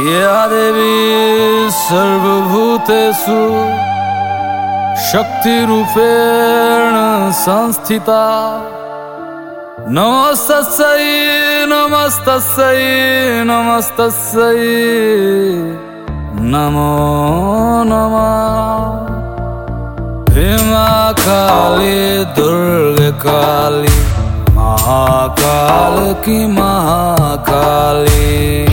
या देवी सर्वभूतेषु शक्तिरूपेण संस्थिता। नमस्तस्यै नमस्तस्यै नमस्तस्यै नमो नमः। भीमा काली दुर्गा काली महाकाल की महाकाली।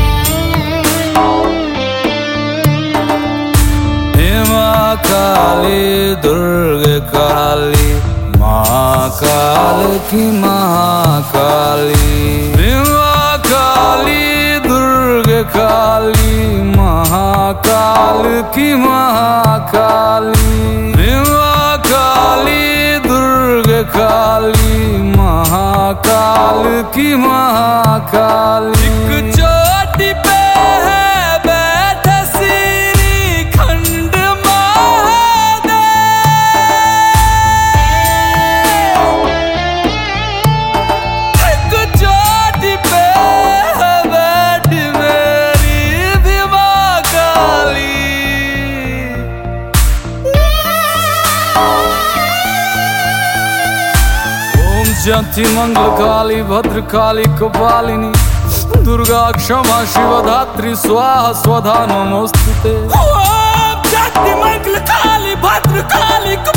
भीमा काली दुर्गा काली महाकाल की महाकाली। भीमा काली दुर्गा काली महाकाल की महाकाली। भीमा काली दुर्गा काली महाकाल की महाकाली। एक चोटी पे है बैठे श्री खंड महादेव। एक चोटी पे है बैठी मेरी भीमा काली। जयंती मंगल काली भद्र काली कपालिनी दुर्गा क्षमा शिवधात्री स्वाहा स्वधा नमोस्तुते। ओम जयंती मंगल काली भद्र काली